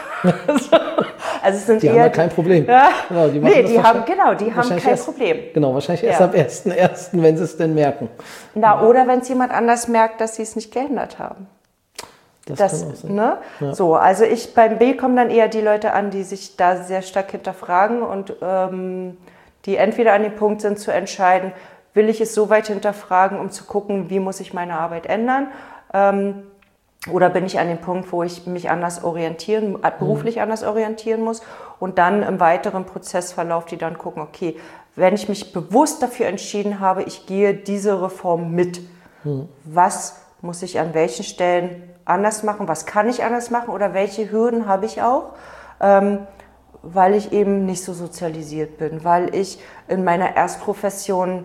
Also es sind die eher, haben ja kein Problem. Ja, genau, die nee, die haben, genau, die haben kein erst, Problem. Genau, wahrscheinlich erst ja. am ersten ersten, wenn sie es denn merken. Na, oder wenn es jemand anders merkt, dass sie es nicht geändert haben. Das, das kann auch sein. Ne? Ja. So, also ich, beim B kommen dann eher die Leute an, die sich da sehr stark hinterfragen und ähm, die entweder an dem Punkt sind zu entscheiden, will ich es so weit hinterfragen, um zu gucken, wie muss ich meine Arbeit ändern, ähm, oder bin ich an dem Punkt, wo ich mich anders orientieren, beruflich mhm. anders orientieren muss und dann im weiteren Prozessverlauf, die dann gucken, okay, wenn ich mich bewusst dafür entschieden habe, ich gehe diese Reform mit, mhm. was muss ich an welchen Stellen anders machen, was kann ich anders machen oder welche Hürden habe ich auch, ähm, weil ich eben nicht so sozialisiert bin, weil ich in meiner Erstprofession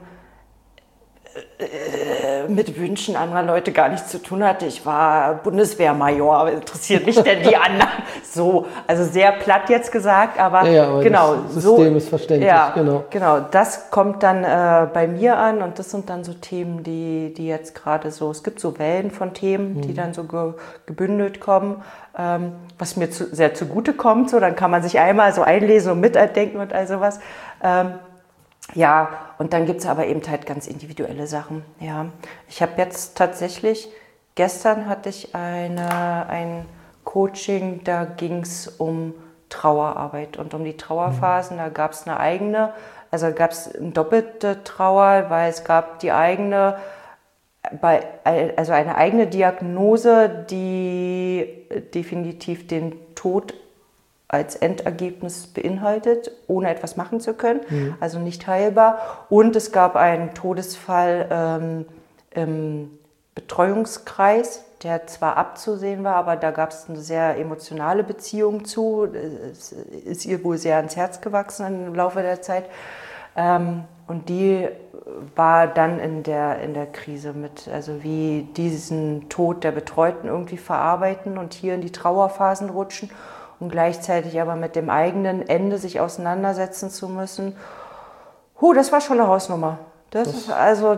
mit Wünschen anderer Leute gar nichts zu tun hatte. Ich war Bundeswehrmajor, aber interessiert mich denn die anderen? So, also sehr platt jetzt gesagt, aber, ja, ja, aber genau. Das System so, ist verständlich, ja, genau. Genau, das kommt dann äh, bei mir an und das sind dann so Themen, die, die jetzt gerade so, es gibt so Wellen von Themen, mhm. die dann so ge, gebündelt kommen, ähm, was mir zu, sehr zugute kommt, so, dann kann man sich einmal so einlesen und mitdenken und all sowas. Ähm, Ja, und dann gibt es aber eben halt ganz individuelle Sachen. Ja, ich habe jetzt tatsächlich, gestern hatte ich eine, ein Coaching, da ging es um Trauerarbeit und um die Trauerphasen. Da gab es eine eigene, also gab es eine doppelte Trauer, weil es gab die eigene, bei, also eine eigene Diagnose, die definitiv den Tod als Endergebnis beinhaltet, ohne etwas machen zu können, mhm. also nicht heilbar. Und es gab einen Todesfall ähm, im Betreuungskreis, der zwar abzusehen war, aber da gab es eine sehr emotionale Beziehung zu. Es ist ihr wohl sehr ans Herz gewachsen im Laufe der Zeit. Ähm, und die war dann in der, in der Krise mit, also wie diesen Tod der Betreuten irgendwie verarbeiten und hier in die Trauerphasen rutschen. Und gleichzeitig aber mit dem eigenen Ende sich auseinandersetzen zu müssen. Huh, das war schon eine Hausnummer. Das, das ist also,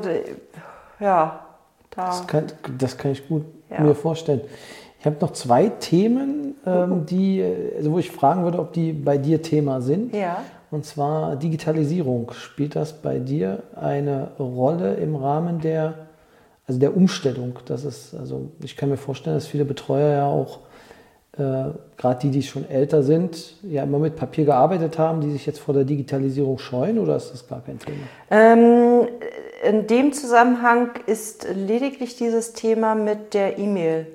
ja. Da. Das, kann, das kann ich gut ja. mir vorstellen. Ich habe noch zwei Themen, ähm, die, also wo ich fragen würde, ob die bei dir Thema sind. Ja. Und zwar Digitalisierung. Spielt das bei dir eine Rolle im Rahmen der, also der Umstellung? Das ist, also ich kann mir vorstellen, dass viele Betreuer ja auch Äh, gerade die, die schon älter sind, ja immer mit Papier gearbeitet haben, die sich jetzt vor der Digitalisierung scheuen, oder ist das gar kein Thema? Ähm, in dem Zusammenhang ist lediglich dieses Thema mit der E-Mail.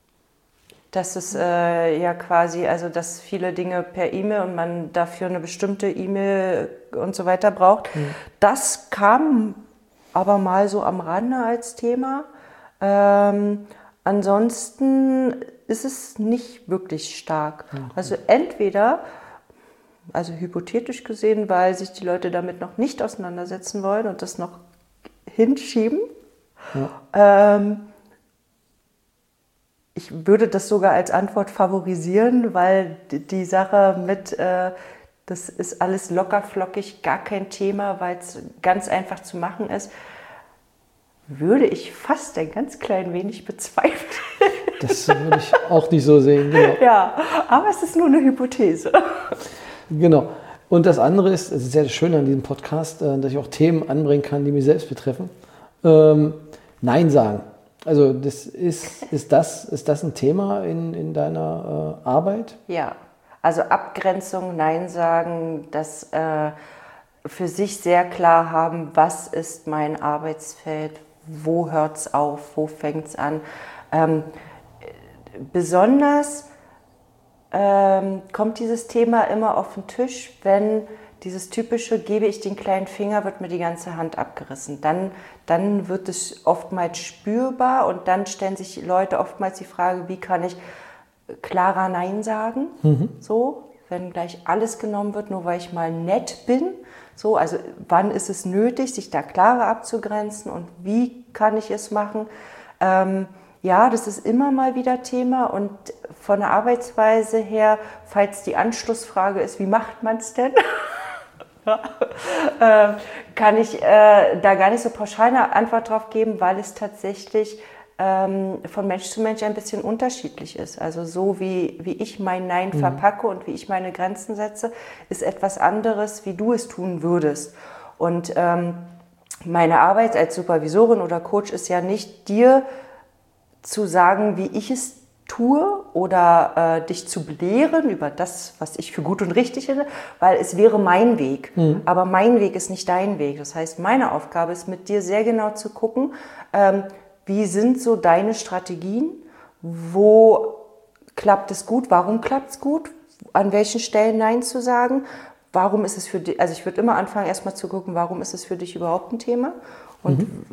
Das ist äh, ja quasi, also dass viele Dinge per E-Mail und man dafür eine bestimmte E-Mail und so weiter braucht. Mhm. Das kam aber mal so am Rande als Thema. Ähm, ansonsten ist es nicht wirklich stark. Okay. Also entweder, also hypothetisch gesehen, weil sich die Leute damit noch nicht auseinandersetzen wollen und das noch hinschieben. Ja. Ähm, ich würde das sogar als Antwort favorisieren, weil die Sache mit, äh, das ist alles locker flockig, gar kein Thema, weil es ganz einfach zu machen ist, würde ich fast ein ganz klein wenig bezweifeln. Das würde ich auch nicht so sehen. Genau. Ja, aber es ist nur eine Hypothese. Genau. Und das andere ist, es ist sehr schön an diesem Podcast, dass ich auch Themen anbringen kann, die mich selbst betreffen. Ähm, Nein sagen. Also das ist, ist, das, ist das ein Thema in, in deiner äh, Arbeit? Ja, also Abgrenzung, Nein sagen, das äh, für sich sehr klar haben, was ist mein Arbeitsfeld, wo hört es auf, wo fängt es an. Ähm, besonders ähm, kommt dieses Thema immer auf den Tisch, wenn dieses typische, gebe ich den kleinen Finger, wird mir die ganze Hand abgerissen. Dann, dann wird es oftmals spürbar und dann stellen sich Leute oftmals die Frage, wie kann ich klarer Nein sagen? Mhm. So, wenn gleich alles genommen wird, nur weil ich mal nett bin. So, also wann ist es nötig, sich da klarer abzugrenzen und wie kann ich es machen? Ähm, ja, das ist immer mal wieder Thema und von der Arbeitsweise her, falls die Anschlussfrage ist, wie macht man es denn? Ja. äh, kann ich äh, da gar nicht so pauschal eine Antwort drauf geben, weil es tatsächlich ähm, von Mensch zu Mensch ein bisschen unterschiedlich ist. Also so wie, wie ich mein Nein mhm. verpacke und wie ich meine Grenzen setze, ist etwas anderes, wie du es tun würdest. Und ähm, meine Arbeit als Supervisorin oder Coach ist ja nicht dir zu sagen, wie ich es tue oder äh, dich zu belehren über das, was ich für gut und richtig finde, weil es wäre mein Weg. Mhm. Aber mein Weg ist nicht dein Weg. Das heißt, meine Aufgabe ist, mit dir sehr genau zu gucken, ähm, wie sind so deine Strategien, wo klappt es gut, warum klappt es gut, an welchen Stellen Nein zu sagen, warum ist es für dich, also ich würde immer anfangen, erstmal zu gucken, warum ist es für dich überhaupt ein Thema und mhm.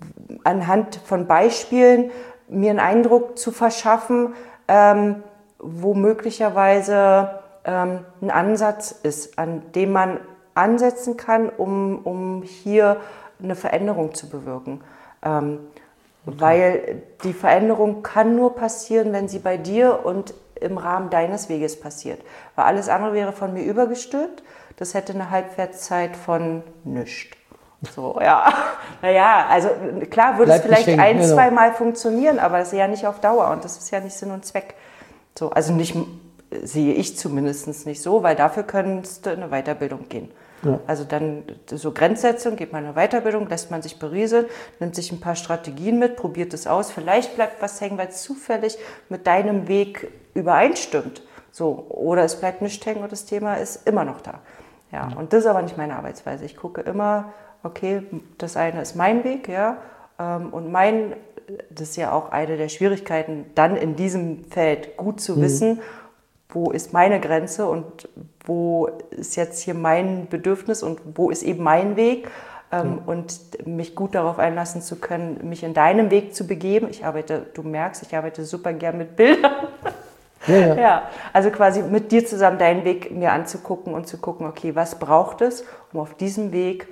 anhand von Beispielen mir einen Eindruck zu verschaffen, ähm, wo möglicherweise ähm, ein Ansatz ist, an dem man ansetzen kann, um, um hier eine Veränderung zu bewirken. Ähm, okay. Weil die Veränderung kann nur passieren, wenn sie bei dir und im Rahmen deines Weges passiert. Weil alles andere wäre von mir übergestülpt. Das hätte eine Halbwertszeit von nichts. So, ja. Naja, also klar würde es vielleicht ein, genau. zwei Mal funktionieren, aber das ist ja nicht auf Dauer und das ist ja nicht Sinn und Zweck. So, also nicht, sehe ich zumindest nicht so, weil dafür könntest du in eine Weiterbildung gehen. Ja. Also dann so Grenzsetzung, geht man in eine Weiterbildung, lässt man sich berieseln, nimmt sich ein paar Strategien mit, probiert es aus, vielleicht bleibt was hängen, weil es zufällig mit deinem Weg übereinstimmt. So, oder es bleibt nichts hängen und das Thema ist immer noch da. Ja, und das ist aber nicht meine Arbeitsweise. Ich gucke immer, okay, das eine ist mein Weg, ja, und mein, das ist ja auch eine der Schwierigkeiten, dann in diesem Feld gut zu mhm. wissen, wo ist meine Grenze und wo ist jetzt hier mein Bedürfnis und wo ist eben mein Weg ähm, mhm. und mich gut darauf einlassen zu können, mich in deinem Weg zu begeben. Ich arbeite, du merkst, ich arbeite super gern mit Bildern. Ja, ja. Ja, also quasi mit dir zusammen deinen Weg mir anzugucken und zu gucken, okay, was braucht es, um auf diesem Weg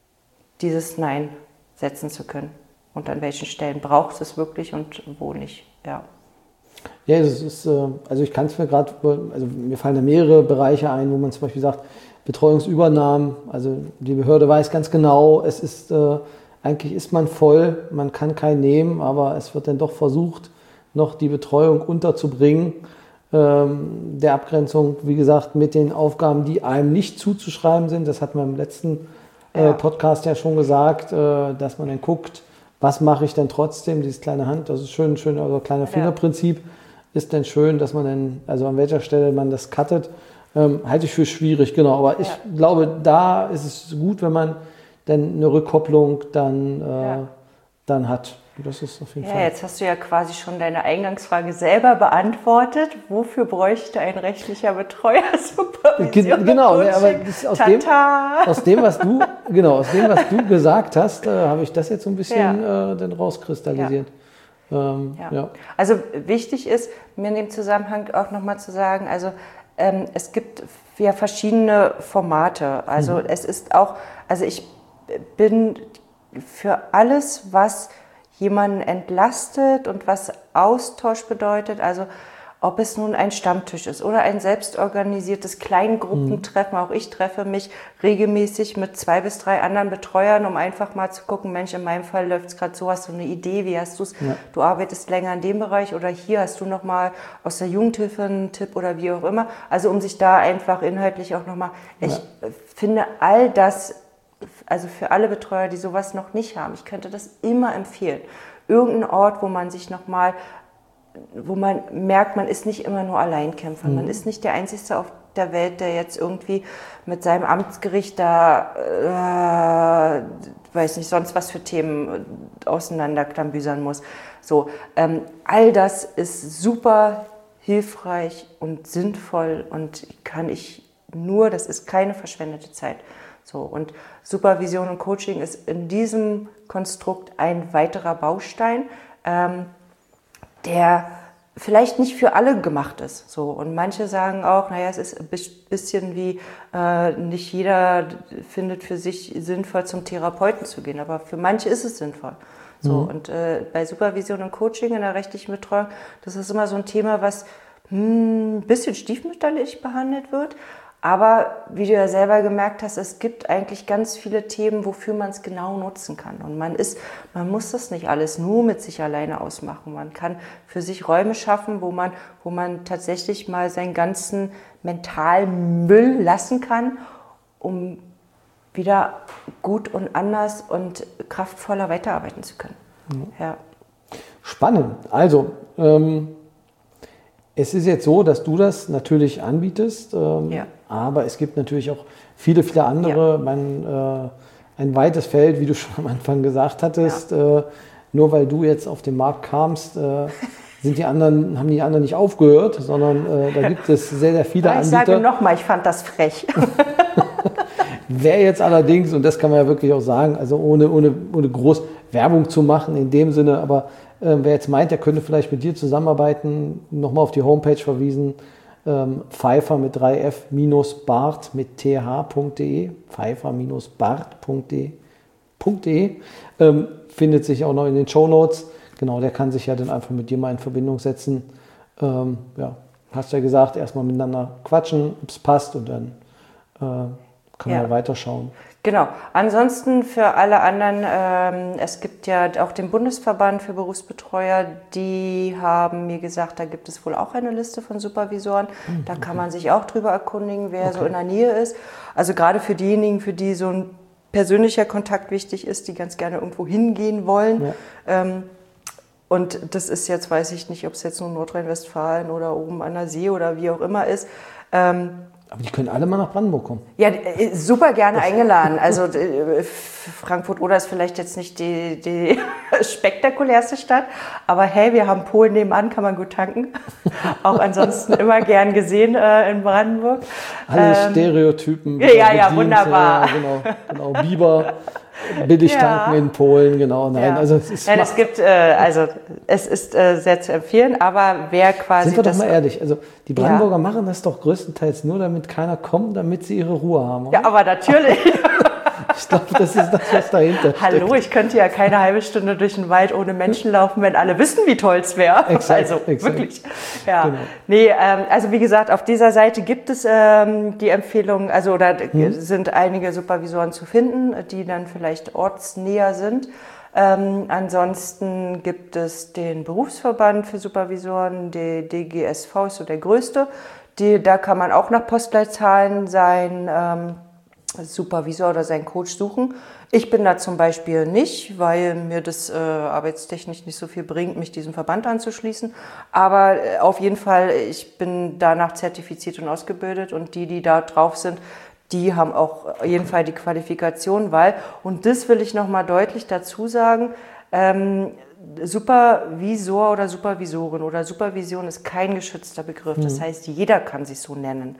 dieses Nein setzen zu können und an welchen Stellen braucht es wirklich und wo nicht, ja. Ja, das ist, also ich kann es mir gerade, also mir fallen da mehrere Bereiche ein, wo man zum Beispiel sagt, Betreuungsübernahmen, also die Behörde weiß ganz genau, es ist, äh, eigentlich ist man voll, man kann keinen nehmen, aber es wird dann doch versucht, noch die Betreuung unterzubringen, ähm, der Abgrenzung, wie gesagt, mit den Aufgaben, die einem nicht zuzuschreiben sind, das hat man im letzten ja. äh, Podcast ja schon gesagt, äh, dass man dann guckt, was mache ich denn trotzdem, dieses kleine Hand, das ist schön, schön, also kleine Fingerprinzip, ja. ist denn schön, dass man dann, also an welcher Stelle man das cuttet, ähm, halte ich für schwierig, genau, aber ich ja. glaube, da ist es gut, wenn man dann eine Rückkopplung dann, äh, ja. dann hat. Das ist auf jeden ja, Fall. Jetzt hast du ja quasi schon deine Eingangsfrage selber beantwortet. Wofür bräuchte ein rechtlicher Betreuer Supervision? Genau, ne, aber das aus, dem, aus dem, was du, genau, aus dem, was du gesagt hast, äh, habe ich das jetzt so ein bisschen ja. äh, dann rauskristallisiert. Ja. Ähm, ja. Ja. Also wichtig ist, mir in dem Zusammenhang auch nochmal zu sagen, also ähm, es gibt ja verschiedene Formate. Also mhm. es ist auch, also ich bin für alles, was jemanden entlastet und was Austausch bedeutet, also Ob es nun ein Stammtisch ist oder ein selbstorganisiertes Kleingruppentreffen. Auch ich treffe mich regelmäßig mit zwei bis drei anderen Betreuern, um einfach mal zu gucken, Mensch, in meinem Fall läuft es gerade so, hast du eine Idee, wie hast du es? Ja. Du arbeitest länger in dem Bereich oder hier hast du nochmal aus der Jugendhilfe einen Tipp oder wie auch immer. Also um sich da einfach inhaltlich auch nochmal, ich ja. finde all das, also für alle Betreuer, die sowas noch nicht haben, ich könnte das immer empfehlen. Irgendein Ort, wo man sich nochmal wo man merkt, man ist nicht immer nur Alleinkämpfer. Mhm. Man ist nicht der Einzige auf der Welt, der jetzt irgendwie mit seinem Amtsgericht da, äh, weiß nicht, sonst was für Themen auseinanderklambüsern muss. So, ähm, all das ist super hilfreich und sinnvoll und kann ich nur, das ist keine verschwendete Zeit. So, und Supervision und Coaching ist in diesem Konstrukt ein weiterer Baustein, ähm, der vielleicht nicht für alle gemacht ist. So. Und manche sagen auch, naja, es ist ein bisschen wie, äh, nicht jeder findet für sich sinnvoll, zum Therapeuten zu gehen, aber für manche ist es sinnvoll. So. Mhm. Und äh, bei Supervision und Coaching in der rechtlichen Betreuung, das ist immer so ein Thema, was hm, ein bisschen stiefmütterlich behandelt wird. Aber wie du ja selber gemerkt hast, es gibt eigentlich ganz viele Themen, wofür man es genau nutzen kann. Und man ist, man muss das nicht alles nur mit sich alleine ausmachen. Man kann für sich Räume schaffen, wo man, wo man tatsächlich mal seinen ganzen Mentalmüll lassen kann, um wieder gut und anders und kraftvoller weiterarbeiten zu können. Mhm. Ja. Spannend. Also, ähm es ist jetzt so, dass du das natürlich anbietest, ähm, ja. aber es gibt natürlich auch viele, viele andere. Ja. Man, äh, ein weites Feld, wie du schon am Anfang gesagt hattest. Ja. Äh, nur weil du jetzt auf den Markt kamst, äh, sind die anderen, haben die anderen nicht aufgehört, sondern äh, da gibt es sehr, sehr viele ich Anbieter. Ich sage nochmal, ich fand das frech. Wer jetzt allerdings, und das kann man ja wirklich auch sagen, also ohne, ohne, ohne groß Werbung zu machen in dem Sinne, aber äh, wer jetzt meint, der könnte vielleicht mit dir zusammenarbeiten, nochmal auf die Homepage verwiesen, ähm, Pfeiffer mit drei f Bart mit th.de, Pfeiffer Bart.de, ähm, findet sich auch noch in den Shownotes. Genau, der kann sich ja dann einfach mit dir mal in Verbindung setzen. Ähm, ja, hast ja gesagt, erstmal miteinander quatschen, ob es passt und dann äh, kann man ja weiterschauen. Genau. Ansonsten für alle anderen, ähm, es gibt ja auch den Bundesverband für Berufsbetreuer, die haben mir gesagt, da gibt es wohl auch eine Liste von Supervisoren. Mhm, da kann okay. man sich auch drüber erkundigen, wer okay. so in der Nähe ist. Also gerade für diejenigen, für die so ein persönlicher Kontakt wichtig ist, die ganz gerne irgendwo hingehen wollen. Ja. Ähm, und das ist jetzt, weiß ich nicht, ob es jetzt nur Nordrhein-Westfalen oder oben an der See oder wie auch immer ist. Ähm, Aber die können alle mal nach Brandenburg kommen. Ja, super gerne eingeladen. Also Frankfurt-Oder ist vielleicht jetzt nicht die, die spektakulärste Stadt, aber hey, wir haben Polen nebenan, kann man gut tanken. Auch ansonsten immer gern gesehen äh, in Brandenburg. Alle ähm, Stereotypen. Ja, ja, ja, wunderbar. Ja, genau, genau, Biber. Billig ja. tanken in Polen, genau. Nein, ja. also es ist. Nein, es gibt, äh, also es ist äh, sehr zu empfehlen, aber wer quasi. Sind wir doch mal ehrlich, also die Brandenburger ja. machen das doch größtenteils nur, damit keiner kommt, damit sie ihre Ruhe haben. Oder? Ja, aber natürlich. Ich glaube, das ist das, was dahinter steckt. Hallo, ich könnte ja keine halbe Stunde durch den Wald ohne Menschen laufen, wenn alle wissen, wie toll es wäre. Also exakt. Wirklich. Ja. Genau. Nee, ähm, also wie gesagt, auf dieser Seite gibt es ähm, die Empfehlung, also oder hm. sind einige Supervisoren zu finden, die dann vielleicht ortsnäher sind. Ähm, ansonsten gibt es den Berufsverband für Supervisoren, der D G S V ist so der größte. Die, da kann man auch nach Postleitzahlen sein. Ähm, Supervisor oder seinen Coach suchen. Ich bin da zum Beispiel nicht, weil mir das äh, arbeitstechnisch nicht so viel bringt, mich diesem Verband anzuschließen. Aber äh, auf jeden Fall, ich bin danach zertifiziert und ausgebildet und die, die da drauf sind, die haben auch auf jeden Fall die Qualifikation, weil, und das will ich nochmal deutlich dazu sagen, ähm, Supervisor oder Supervisorin oder Supervision ist kein geschützter Begriff. Das heißt, jeder kann sich so nennen.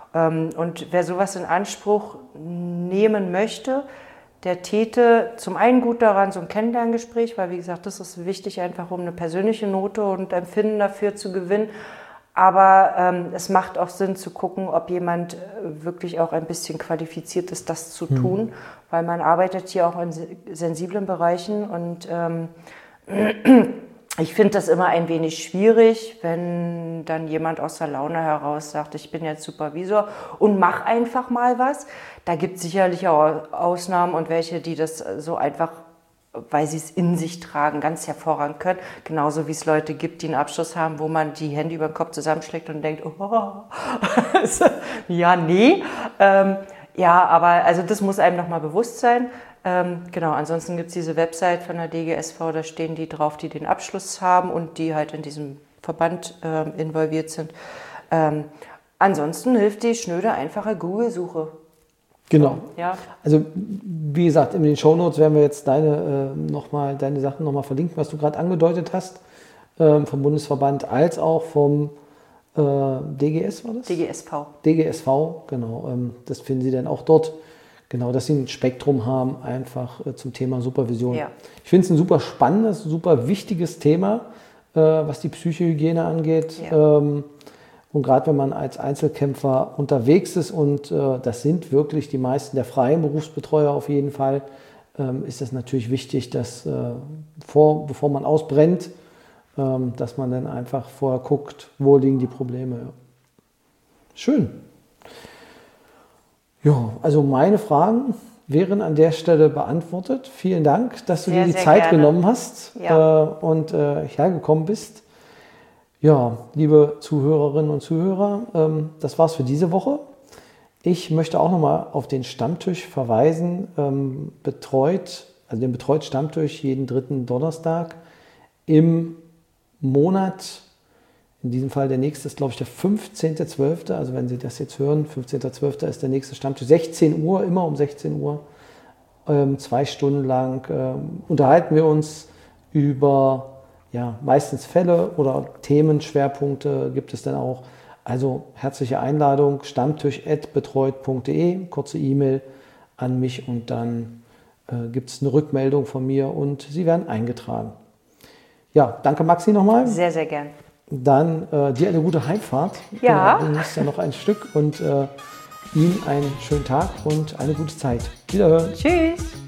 Und wer sowas in Anspruch nehmen möchte, der täte zum einen gut daran, so ein Kennenlerngespräch, weil wie gesagt, das ist wichtig, einfach um eine persönliche Note und Empfinden dafür zu gewinnen. Aber ähm, es macht auch Sinn zu gucken, ob jemand wirklich auch ein bisschen qualifiziert ist, das zu tun, hm. weil man arbeitet hier auch in sensiblen Bereichen und ähm, ich finde das immer ein wenig schwierig, wenn dann jemand aus der Laune heraus sagt, ich bin jetzt Supervisor und mach einfach mal was. Da gibt es sicherlich auch Ausnahmen und welche, die das so einfach, weil sie es in sich tragen, ganz hervorragend können. Genauso wie es Leute gibt, die einen Abschluss haben, wo man die Hände über den Kopf zusammenschlägt und denkt, oh, ja, nee. Ähm, ja, aber also das muss einem nochmal bewusst sein. Ähm, genau, ansonsten gibt es diese Website von der D G S V, da stehen die drauf, die den Abschluss haben und die halt in diesem Verband ähm, involviert sind. Ähm, ansonsten hilft die schnöde, einfache Google-Suche. Genau. Ja. Also wie gesagt, in den Shownotes werden wir jetzt deine, äh, noch mal, deine Sachen nochmal verlinken, was du gerade angedeutet hast, ähm, vom Bundesverband als auch vom äh, D G S, war das? D G S V. D G S V, genau. Ähm, das finden Sie dann auch dort. Genau, dass sie ein Spektrum haben, einfach äh, zum Thema Supervision. Ja. Ich finde es ein super spannendes, super wichtiges Thema, äh, was die Psychohygiene angeht. Ja. Ähm, und gerade wenn man als Einzelkämpfer unterwegs ist, und äh, das sind wirklich die meisten der freien Berufsbetreuer auf jeden Fall, ähm, ist es natürlich wichtig, dass äh, vor, bevor man ausbrennt, ähm, dass man dann einfach vorher guckt, wo liegen die Probleme. Ja. Schön. Ja, also meine Fragen wären an der Stelle beantwortet. Vielen Dank, dass du Sehr, dir die sehr Zeit gerne. genommen hast Ja. äh, und äh, hergekommen bist. Ja, liebe Zuhörerinnen und Zuhörer, ähm, das war's für diese Woche. Ich möchte auch nochmal auf den Stammtisch verweisen. Ähm, betreut, also den Betreut Stammtisch jeden dritten Donnerstag im Monat. In diesem Fall der nächste ist, glaube ich, der fünfzehnter zwölfter Also wenn Sie das jetzt hören, fünfzehnter zwölfter ist der nächste Stammtisch. sechzehn Uhr, immer um sechzehn Uhr. Ähm, zwei Stunden lang ähm, unterhalten wir uns über ja, meistens Fälle oder Themenschwerpunkte gibt es dann auch. Also herzliche Einladung, stammtisch at betreut punkt de, kurze E-Mail an mich und dann äh, gibt es eine Rückmeldung von mir und Sie werden eingetragen. Ja, danke Maxi nochmal. Sehr, sehr gern. Dann äh, dir eine gute Heimfahrt. Ja. Du musst ja noch ein Stück und äh, Ihnen einen schönen Tag und eine gute Zeit. Wiederhören. Tschüss.